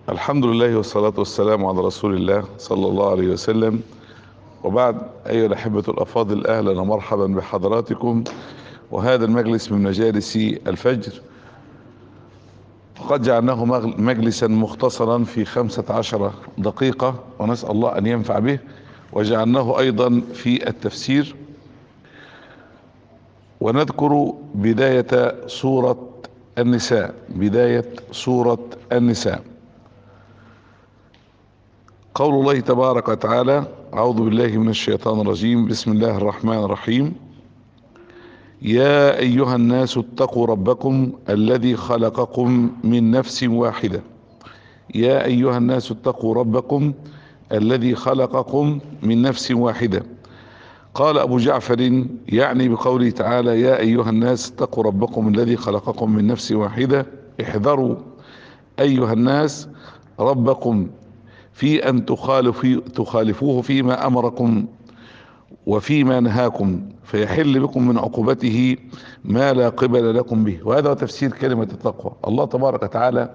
الحمد لله والصلاة والسلام على رسول الله صلى الله عليه وسلم. وبعد، أيها الأحبة الأفاضل، أهلا ومرحبا بحضراتكم وهذا المجلس من مجالس الفجر. وقد جعلناه مجلسا مختصرا في 15 دقيقة، ونسأل الله أن ينفع به. وجعلناه أيضا في التفسير، ونذكر بداية سورة النساء. بداية سورة النساء، قول الله تبارك وتعالى: أعوذ بالله من الشيطان الرجيم، بسم الله الرحمن الرحيم. يا أيها الناس اتقوا ربكم الذي خلقكم من نفس واحدة. يا أيها الناس اتقوا ربكم الذي خلقكم من نفس واحدة. قال أبو جعفر يعني بقوله تعالى: يا أيها الناس اتقوا ربكم الذي خلقكم من نفس واحدة، احذروا أيها الناس ربكم في أن تخالفوه فيما أمركم وفيما نهاكم، فيحل بكم من عقوبته ما لا قبل لكم به. وهذا هو تفسير كلمة التقوى. الله تبارك وتعالى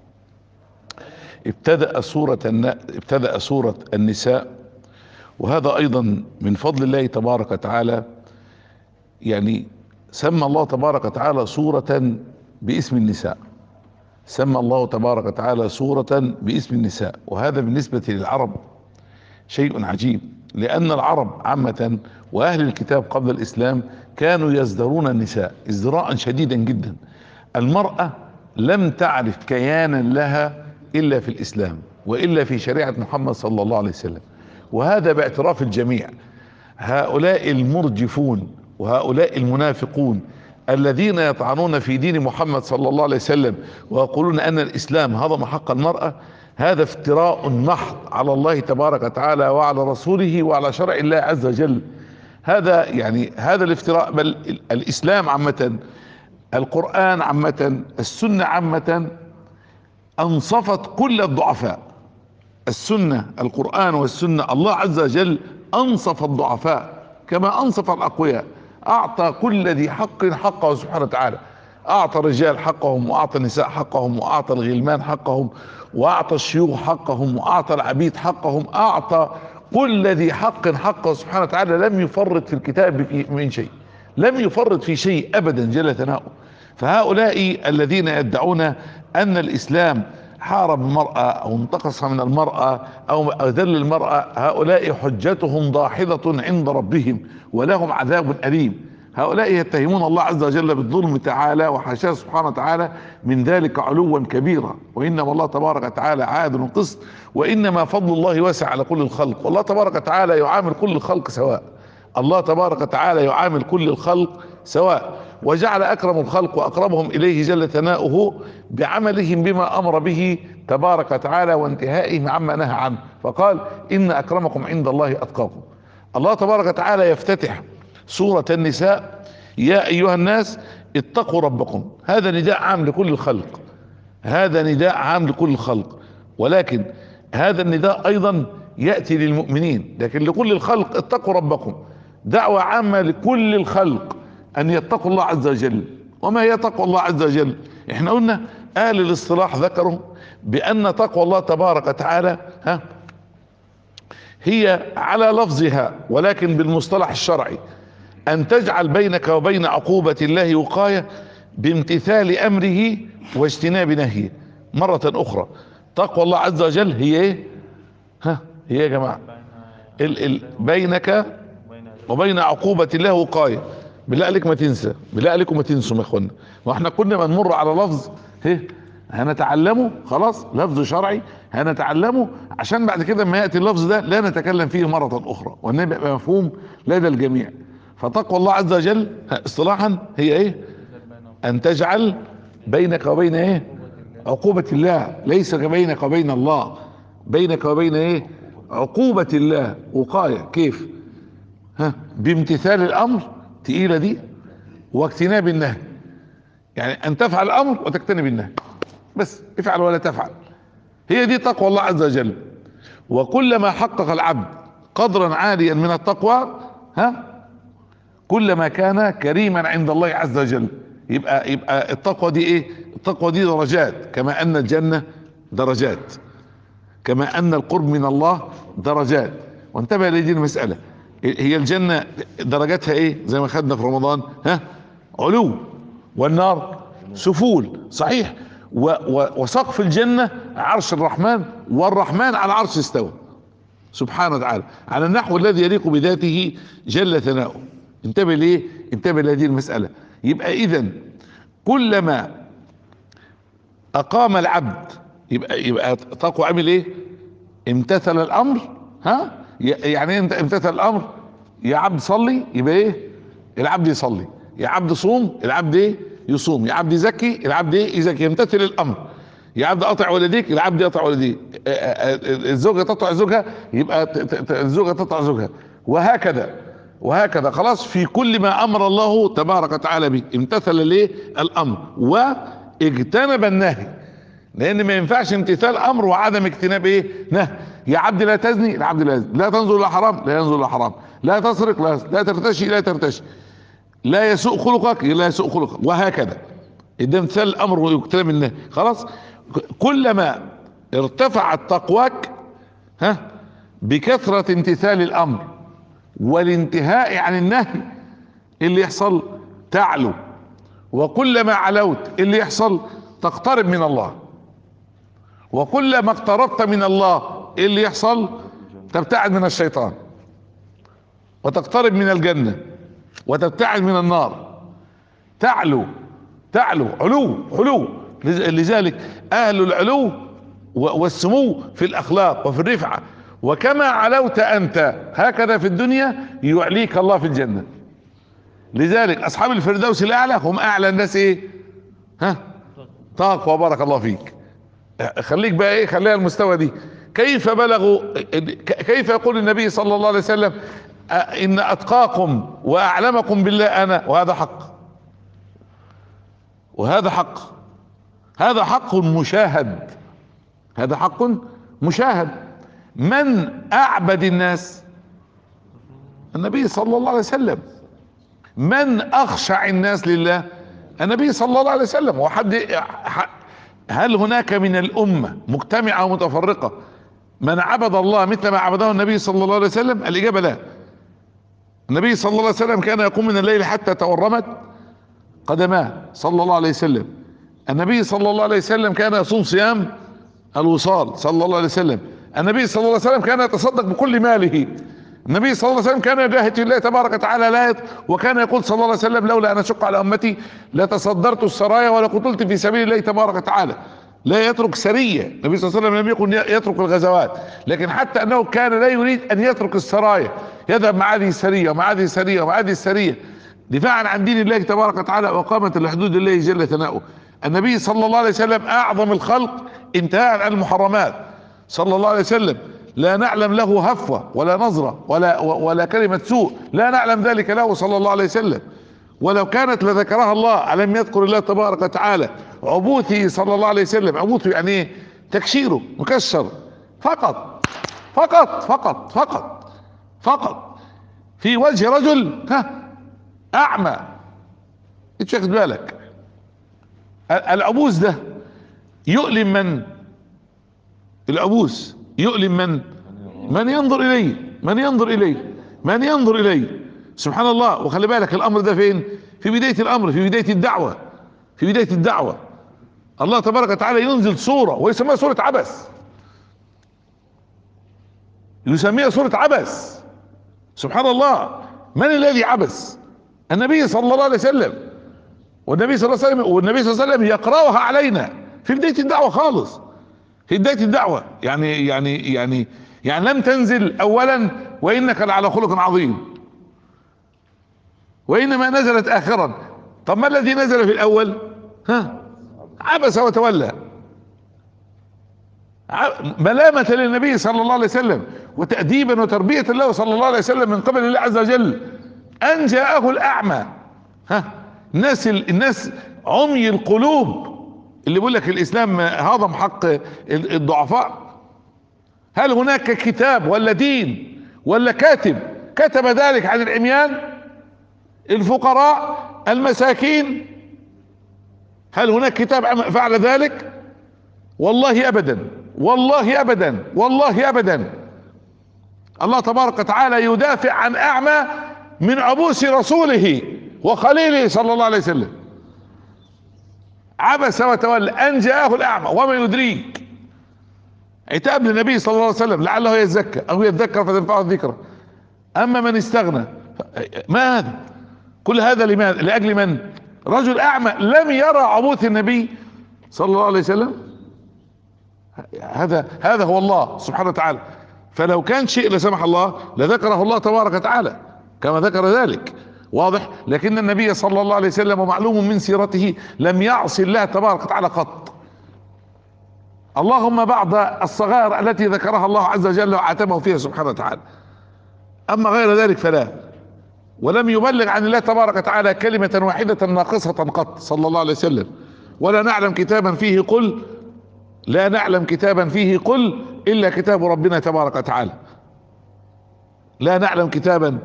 ابتدأ سورة النساء، وهذا أيضا من فضل الله تبارك وتعالى. يعني سمى الله تبارك وتعالى سورة باسم النساء. سمى الله تبارك وتعالى سورة باسم النساء، وهذا بالنسبة للعرب شيء عجيب، لأن العرب عامة وأهل الكتاب قبل الإسلام كانوا يزدرون النساء ازدراء شديدا جدا. المرأة لم تعرف كيانا لها إلا في الإسلام، وإلا في شريعة محمد صلى الله عليه وسلم، وهذا باعتراف الجميع. هؤلاء المرجفون وهؤلاء المنافقون الذين يطعنون في دين محمد صلى الله عليه وسلم ويقولون أن الإسلام هضم حق المرأة، هذا افتراء محض على الله تبارك وتعالى وعلى رسوله وعلى شرع الله عز وجل. هذا الافتراء، بل الإسلام عامة، القرآن عامة، السنة عامة، أنصفت كل الضعفاء. السنة، القرآن والسنة، الله عز وجل أنصف الضعفاء كما أنصف الأقوياء. أعطى كل ذي حق حقه سبحانه وتعالى. أعطى الرجال حقهم، وأعطى النساء حقهم، وأعطى الغلمان حقهم، وأعطى الشيوخ حقهم، وأعطى العبيد حقهم. أعطى كل ذي حق حقه سبحانه وتعالى. لم يفرط في الكتاب من شيء، لم يفرط في شيء أبدا جل ثناؤه. فهؤلاء الذين يدعون أن الإسلام حارب المرأة أو انتقص من المرأة أو أذل المرأة، هؤلاء حجتهم داحضة عند ربهم ولهم عذاب أليم. هؤلاء يتهمون الله عز وجل بالظلم تعالى، وحاشاه سبحانه وتعالى من ذلك علوا كبيرا. وإنما الله تبارك وتعالى عادل قسط، وإنما فضل الله واسع على كل الخلق، والله تبارك وتعالى يعامل كل الخلق سواء. الله تبارك وتعالى يعامل كل الخلق سواء، وجعل أكرم الخلق وأقربهم إليه جل ثناؤه بعملهم بما أمر به تبارك وتعالى وانتهائهم عما نهى عنه، فقال: إن أكرمكم عند الله أتقاكم. الله تبارك وتعالى يفتتح سورة النساء: يا أيها الناس اتقوا ربكم. هذا نداء عام لكل الخلق، هذا نداء عام لكل الخلق، ولكن هذا النداء أيضا يأتي للمؤمنين، لكن لكل الخلق اتقوا ربكم دعوة عامة لكل الخلق أن يتقوا الله عز وجل. وما يتقوا الله عز وجل؟ احنا قلنا أهل الاصطلاح ذكروا بأن تقوى الله تبارك وتعالى هي على لفظها، ولكن بالمصطلح الشرعي أن تجعل بينك وبين عقوبة الله وقاية بامتثال أمره واجتناب نهيه. مرة أخرى، تقوى الله عز وجل هي ايه؟ هي يا جماعة بينك وبين عقوبة الله وقاية. بالله عليك ما تنسى، بالله عليكم ما تنسوا يا اخوانا. واحنا كنا ما نمر على لفظ هنتعلمه خلاص، لفظ شرعي هنتعلمه عشان بعد كده ما يأتي اللفظ ده لا نتكلم فيه مرة أخرى، وأنه يبقى مفهوم لدى الجميع. فتقوى الله عز وجل اصطلاحا هي ايه؟ أن تجعل بينك وبين ايه؟ عقوبة الله، ليس بينك وبين الله، بينك وبين ايه؟ عقوبة الله وقاية. كيف؟ بامتثال الأمر، تقيلة دي، واجتناب النهي. يعني أن تفعل الأمر وتجتنب النهي، بس افعل ولا تفعل. هي دي تقوى الله عز وجل. وكلما حقق العبد قدرا عاليا من التقوى كلما كان كريما عند الله عز وجل. يبقى التقوى دي ايه؟ التقوى دي درجات، كما ان الجنة درجات، كما ان القرب من الله درجات. وانتبه لهذه المسألة، هي الجنة درجاتها ايه؟ زي ما خدنا في رمضان، ها، علو، والنار سفول، صحيح. وسقف الجنة عرش الرحمن، والرحمن على عرش استوى سبحانه وتعالى على النحو الذي يليق بذاته جل ثناؤه. انتبه ليه؟ انتبه لهذه المسألة. يبقى اذا كلما اقام العبد، يبقى تقوى عمل ايه؟ امتثل الامر. ها، يعني انت امتثل الامر، يا عبد صلي، يبقى ايه؟ العبد يصلي. يا عبد صوم، العبد ايه؟ يصوم. يا عبد يزكي، العبد ايه؟ يزكي. يمتثل الامر. يا عبد اطع والديك، العبد يطع والديه. الزوجه تطع زوجها، يبقى الزوجه تطع زوجها، وهكذا وهكذا. خلاص، في كل ما امر الله تبارك وتعالى به امتثل ليه؟ الامر، واجتنب النهي. لان ما ينفعش امتثال امر وعدم اجتناب ايه؟ نهي. يا عبد لا تزني، العبد لا يزني. لا تنظر الى حرام، لا ينظر الى حرام. لا تسرق، لا ترتشي، لا ترتشي. لا يسوء خلقك، لا يسوء خلقك، وهكذا. ده امتثال الامر واجتناب النهي. خلاص، كلما ارتفعت تقواك، ها، بكثرة امتثال الامر والانتهاء عن النهي، اللي يحصل؟ تعلو. وكلما علوت، اللي يحصل؟ تقترب من الله. وكلما اقتربت من الله، اللي يحصل؟ تبتعد من الشيطان، وتقترب من الجنة، وتبتعد من النار. تعلو، تعلو، علو، علو. لذلك اهل العلو والسمو في الاخلاق وفي الرفعة. وكما علوت انت هكذا في الدنيا يعليك الله في الجنة. لذلك اصحاب الفردوس الاعلى هم اعلى الناس ايه؟ ها، تقوى. بارك الله فيك. خليك بقى ايه، خليها المستوى دي. كيف بلغوا؟ كيف يقول النبي صلى الله عليه وسلم ان اتقاكم واعلمكم بالله انا؟ وهذا حق، وهذا حق، هذا حق مشاهد، هذا حق مشاهد. من اعبد الناس؟ النبي صلى الله عليه وسلم. من اخشع الناس لله؟ النبي صلى الله عليه وسلم. هل هناك من الامة مجتمعة ومتفرقة من عبد الله مثل ما عبده النبي صلى الله عليه وسلم؟ الاجابة لا. النبي صلى الله عليه وسلم كان يقوم من الليل حتى تورمت قدماه صلى الله عليه وسلم. النبي صلى الله عليه وسلم كان يصوم صيام الوصال صلى الله عليه وسلم. النبي صلى الله عليه وسلم كان يتصدق بكل ماله. النبي صلى الله عليه وسلم كان يجاهد في الله تبارك وتعالى لا وكان يقول صلى الله عليه وسلم: لولا ان اشق على امتي لتصدرت السرايا ولقتلت في سبيل الله تبارك وتعالى. لا يترك سرية. النبي صلى الله عليه وسلم لم يكن يترك الغزوات، لكن حتى انه كان لا يريد ان يترك السرايا، يذهب مع هذه السرية ومع هذه السرية ومع هذه السرية دفاعا عن دين الله تبارك وتعالى واقامة لحدود الله جل ثناؤه. النبي صلى الله عليه وسلم اعظم الخلق انتهاء عن المحرمات صلى الله عليه وسلم. لا نعلم له هفوة ولا نظرة ولا كلمة سوء، لا نعلم ذلك له صلى الله عليه وسلم. ولو كانت لذكرها الله، ألم يذكر الله تبارك وتعالى عبوثه صلى الله عليه وسلم؟ عبوثه يعني ايه؟ تكشيره، مكشر فقط فقط فقط فقط فقط في وجه رجل اعمى. انت واخد بالك؟ العبوس ده يؤلم من؟ العبوس يؤلم من؟ من ينظر اليه، من ينظر اليه، من ينظر اليه. سبحان الله. وخلي بالك الامر ده فين؟ في بداية الامر، في بداية الدعوة، في بداية الدعوة. الله تبارك وتعالى ينزل صورة ويسميها صورة عبس، يسميها صورة عبس. سبحان الله. من الذي عبس؟ النبي صلى الله عليه وسلم. والنبي صلى الله عليه وسلم يقرأها علينا في بداية الدعوة خالص، في بداية الدعوة. يعني لم تنزل اولا وانك لعلى خلق عظيم، وانما نزلت اخرا. طب ما الذي نزل في الاول؟ عبس وتولى، ملامة للنبي صلى الله عليه وسلم وتأديبا وتربية له صلى الله عليه وسلم من قبل الله عز وجل ان جاءه الاعمى. الناس عمي القلوب، اللي بيقول لك الاسلام هضم حق الضعفاء. هل هناك كتاب ولا دين ولا كاتب كتب ذلك عن العميان الفقراء المساكين؟ هل هناك كتاب فعل ذلك؟ والله ابدا، والله ابدا، والله ابدا. الله تبارك وتعالى يدافع عن اعمى من عبوس رسوله وخليله صلى الله عليه وسلم. عبس وتولى ان جاءه الاعمى وما يدريك. عتاب للنبي صلى الله عليه وسلم لعله يزكى او يذكر فتنفعه الذكرى. اما من استغنى، ما هذا؟ كل هذا لماذا؟ لاجل من؟ رجل اعمى لم يرى عبوس النبي صلى الله عليه وسلم. هذا هو الله سبحانه وتعالى. فلو كان شيء لا سمح الله لذكره الله تبارك وتعالى كما ذكر ذلك، واضح. لكن النبي صلى الله عليه وسلم ومعلوم من سيرته لم يعصي الله تبارك وتعالى قط، اللهم بعض الصغائر التي ذكرها الله عز وجل وعاتبه فيها سبحانه وتعالى، اما غير ذلك فلا. ولم يبلغ عن الله تبارك وتعالى كلمة واحدة ناقصة قط صلى الله عليه وسلم. ولا نعلم كتابا فيه قل، لا نعلم كتابا فيه قل الا كتاب ربنا تبارك وتعالى. لا نعلم كتابا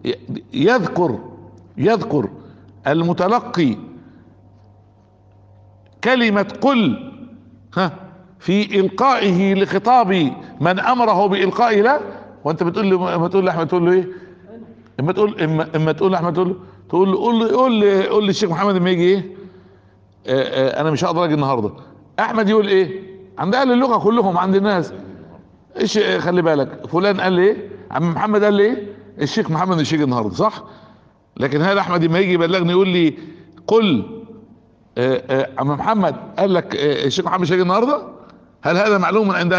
يذكر المتلقي كلمة قل في القائه لخطاب من امره بالقاء له. وانت بتقول له، اما تقول لاحمد تقول له ايه؟ اما تقول لاحمد تقول له قول لي الشيخ محمد لما يجي ايه؟ انا مش هقدر اجي النهارده. احمد يقول ايه؟ عند اهل اللغه كلهم، عند الناس ايش؟ خلي بالك فلان قال لي ايه، عم محمد قال لي ايه، الشيخ محمد مش هيجي النهارده، صح؟ لكن هل احمد لما يجي يبلغني يقول لي قل عم محمد قال لك الشيخ محمد مش هيجي النهارده؟ هل هذا معلوم عند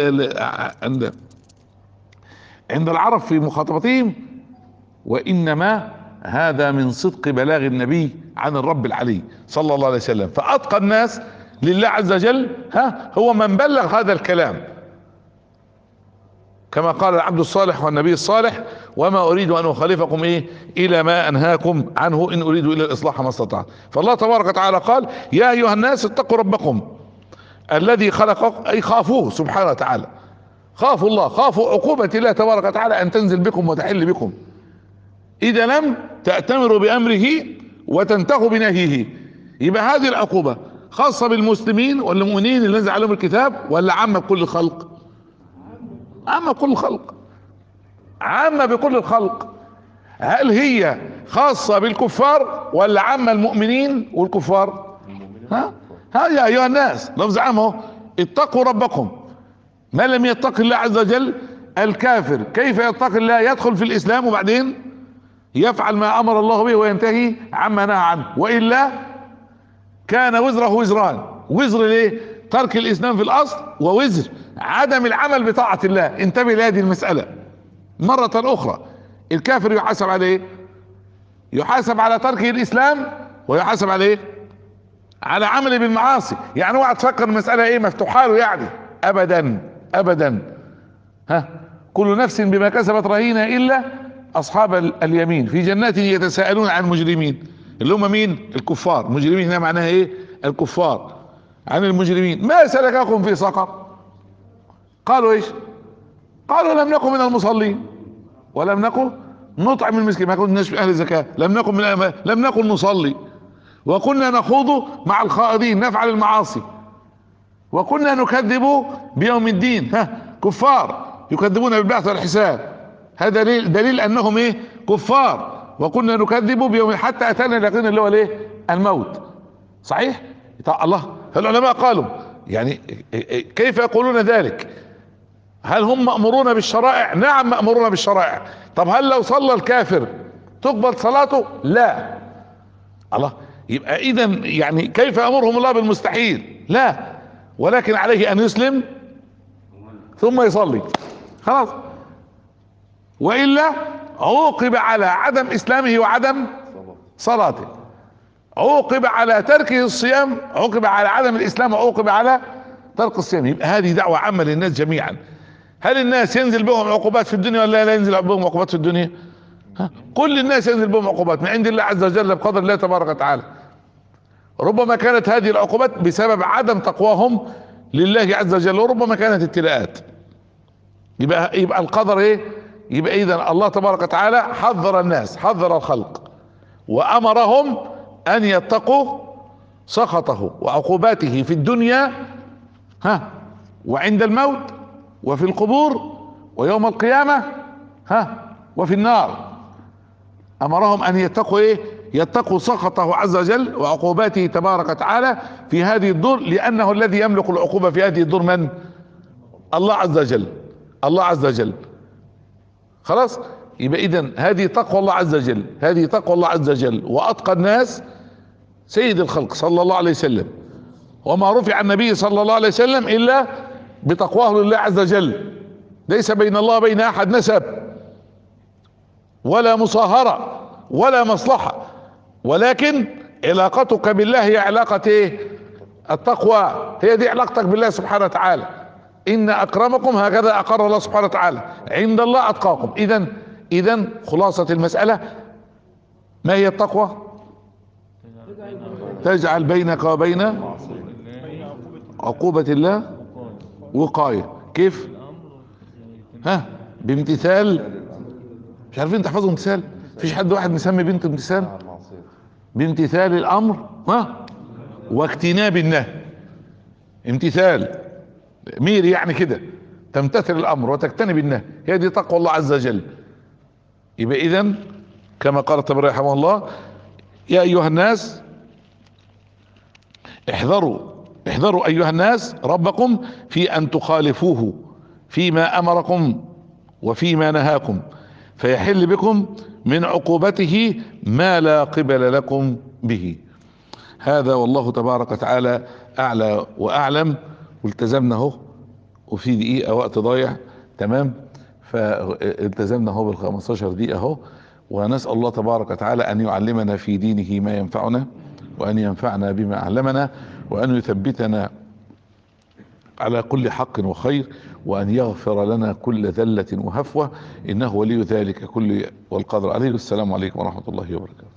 عند العرب في مخاطبتهم؟ وانما هذا من صدق بلاغ النبي عن الرب العلي صلى الله عليه وسلم. فاتقى الناس لله عز وجل هو من بلغ هذا الكلام، كما قال العبد الصالح والنبي الصالح: وما اريد ان اخالفكم الى ما انهاكم عنه ان اريد الا الاصلاح ما استطعت. فالله تبارك وتعالى قال: يا ايها الناس اتقوا ربكم الذي خلقكم، اي خافوه سبحانه وتعالى، خافوا الله، خافوا عقوبة الله تبارك وتعالى ان تنزل بكم وتحل بكم اذا لم تأتمروا بامره وتنتهوا بنهيه. يبقى هذه العقوبة خاصة بالمسلمين والمؤمنين اللي نزل عليهم الكتاب، ولا عامة بكل الخلق؟ عامة بكل الخلق، عامة بكل الخلق. هل هي خاصة بالكفار ولا عامة المؤمنين والكفار؟ يا ايها الناس لفظ عام اهو، اتقوا ربكم. ما لم يتق الله عز وجل الكافر كيف يتقي الله؟ يدخل في الاسلام وبعدين يفعل ما امر الله به وينتهي عما نهى عنه، والا كان وزره وزران. وزر ليه؟ ترك الاسلام في الاصل، ووزر عدم العمل بطاعة الله. انتبه لهذه المسألة مرة اخرى. الكافر يحاسب على ايه؟ يحاسب على تركه الاسلام، ويحاسب على ايه؟ على عمله بالمعاصي. يعني اوعى تفكر المسألة مفتوحة له يعني، ابدا ابدا. كل نفس بما كسبت رهينة الا اصحاب اليمين في جنات يتساءلون عن المجرمين، اللي هم مين؟ الكفار. مجرمين هنا معناها ايه؟ الكفار. عن المجرمين: ما سلككم في سقر؟ قالوا ايش؟ قالوا لم نكن من المصلين ولم نكن نطعم المسكين، ما كناش من اهل الزكاة، لم نكن نصلي، وكنا نخوض مع الخائضين، نفعل المعاصي، وكنا نكذب بيوم الدين. كفار يكذبون بالبعث والحساب. هذا دليل انهم كفار. وكنا نكذب بيوم حتى اتانا اليقين اللي هو الموت. صحيح؟ الله. العلماء قالوا يعني كيف يقولون ذلك؟ هل هم مأمورون بالشرائع؟ نعم مأمورون بالشرائع. طب هل لو صلى الكافر تقبل صلاته؟ لا. الله. يبقى اذا يعني كيف يأمرهم الله بالمستحيل؟ لا، ولكن عليه ان يسلم ثم يصلي، خلاص. والا عوقب على عدم اسلامه وعدم صلاته، عوقب على تركه الصيام، عوقب على عدم الاسلام، وعوقب على ترك الصيام. يبقى هذه دعوة عامة للناس جميعا. هل الناس ينزل بهم عقوبات في الدنيا ولا لا ينزل بهم عقوبات في الدنيا؟ كل الناس ينزل بهم عقوبات من عند الله عز وجل بقدر الله تبارك وتعالى. ربما كانت هذه العقوبات بسبب عدم تقواهم لله عز وجل، وربما كانت ابتلاءات. يبقى القدر يبقى اذا الله تبارك وتعالى حذر الناس، حذر الخلق، وامرهم ان يتقوا سخطه وعقوباته في الدنيا ها، وعند الموت، وفي القبور، ويوم القيامة، ها، وفي النار. امرهم ان يتقوا ايه؟ يتقوا سخطه عز وجل وعقوباته تبارك وتعالى في هذه الدور، لانه الذي يملك العقوبة في هذه الدور من؟ الله عز وجل. الله عز وجل. خلاص. يبقى اذا هذه تقوى الله عز وجل، هذه تقوى الله عز وجل. واتقى الناس سيد الخلق صلى الله عليه وسلم، وما رفع النبي صلى الله عليه وسلم الا بتقواه لله عز وجل. ليس بين الله وبين احد نسب ولا مصاهرة ولا مصلحة، ولكن علاقتك بالله هي علاقة ايه؟ التقوى. هي دي علاقتك بالله سبحانه وتعالى. ان اكرمكم، هكذا اقر الله سبحانه وتعالى، عند الله اتقاكم. اذا خلاصة المسألة ما هي التقوى؟ تجعل بينك وبين عقوبة الله وقاية. كيف؟ ها، بامتثال. مش عارفين تحفظوا امتثال؟ مفيش حد واحد مسمي بنته امتثال؟ بامتثال الامر، ها، واجتناب النهي. امتثال مير يعني كده، تمتثل الامر وتجتنب النهي، هي دي تقوى الله عز وجل. يبقى اذا كما قال الطبري رحمه الله: يا ايها الناس احذروا ايها الناس ربكم في ان تخالفوه فيما امركم وفيما نهاكم، فيحل بكم من عقوبته ما لا قبل لكم به. هذا والله تبارك وتعالى اعلى واعلم. والتزمنا اهو، وفي دقيقة وقت ضايع، تمام، فالتزمنا اهو بال15 دقيقة اهو. ونسأل الله تبارك وتعالى ان يعلمنا في دينه ما ينفعنا، وان ينفعنا بما علمنا، وان يثبتنا على كل حق وخير، وان يغفر لنا كل ذلة وهفوة، انه ولي ذلك كل والقادر عليه. والسلام عليكم ورحمة الله وبركاته.